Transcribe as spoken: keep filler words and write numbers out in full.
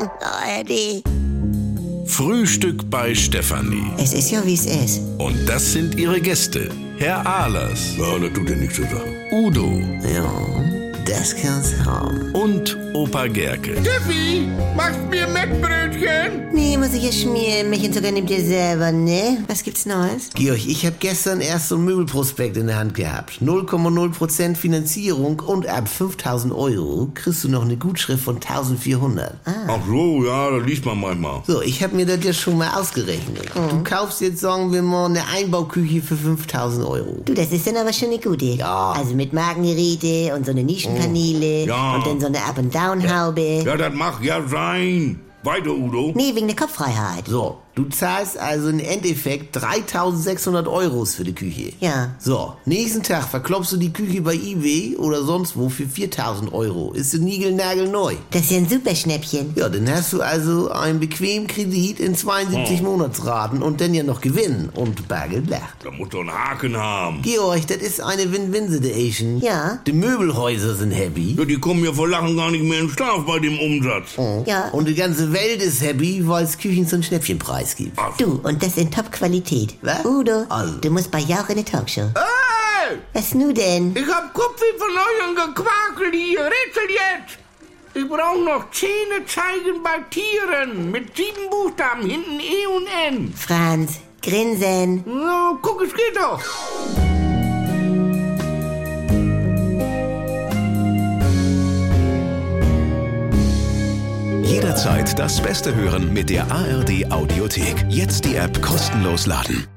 A R D. Frühstück bei Stefanie. Es ist ja, wie es ist. Und das sind ihre Gäste. Herr Ahlers. Ja, das tut ja nichts zu sagen. Udo. Ja, das kann's haben. Und Opa Gerke. Steffi, machst mir Mettbrötchen? Nee, muss ich ja schmieren. Milch sogar nimmt ihr selber, ne? Was gibt's Neues? Georg, ich habe gestern erst so ein Möbelprospekt in der Hand gehabt. null Komma null Prozent Finanzierung und ab fünftausend Euro kriegst du noch eine Gutschrift von eintausendvierhundert. Ah. Ach so, ja, das liest man manchmal. So, ich habe mir das ja schon mal ausgerechnet. Mhm. Du kaufst jetzt, sagen wir mal, eine Einbauküche für fünftausend Euro. Du, das ist dann aber schon eine gute. Ja. Also mit Magengeräte und so eine Nischenpaneele Ja. und dann so eine Up-and-Down-Haube. Ja, das mag ja sein. Weiter, Udo. Nee, wegen der Kopffreiheit. So, du zahlst also im Endeffekt dreitausendsechshundert Euros für die Küche. Ja. So, nächsten Tag verklopfst du die Küche bei eBay oder sonst wo für viertausend Euro. Ist sie niegelnagelneu. Das ist ja ein super Schnäppchen. Ja, dann hast du also einen bequemen Kredit in zweiundsiebzig Monatsraten und dann ja noch Gewinn und Bargelblach. Da muss doch einen Haken haben. Georg, das ist eine Win-Win-Situation. Ja. Die Möbelhäuser sind happy. Ja, die kommen ja vor Lachen gar nicht mehr in Schlaf bei dem Umsatz. Ja. Und die ganze Welt ist happy, weil es Küchen zum Schnäppchenpreis gibt. Ach, Du, und das in Top-Qualität. Was? Udo, Also. du musst bei Jauch in eine Talkshow. Hey, Was nu denn? ich hab Kupfi von euren Gequakel hier. Rätsel jetzt. Ich brauch noch Zähne zeigen bei Tieren. Mit sieben Buchstaben, hinten E und N. Franz, grinsen. Na, guck, es geht doch. Jederzeit das Beste hören mit der A R D Audiothek. Jetzt die App kostenlos laden.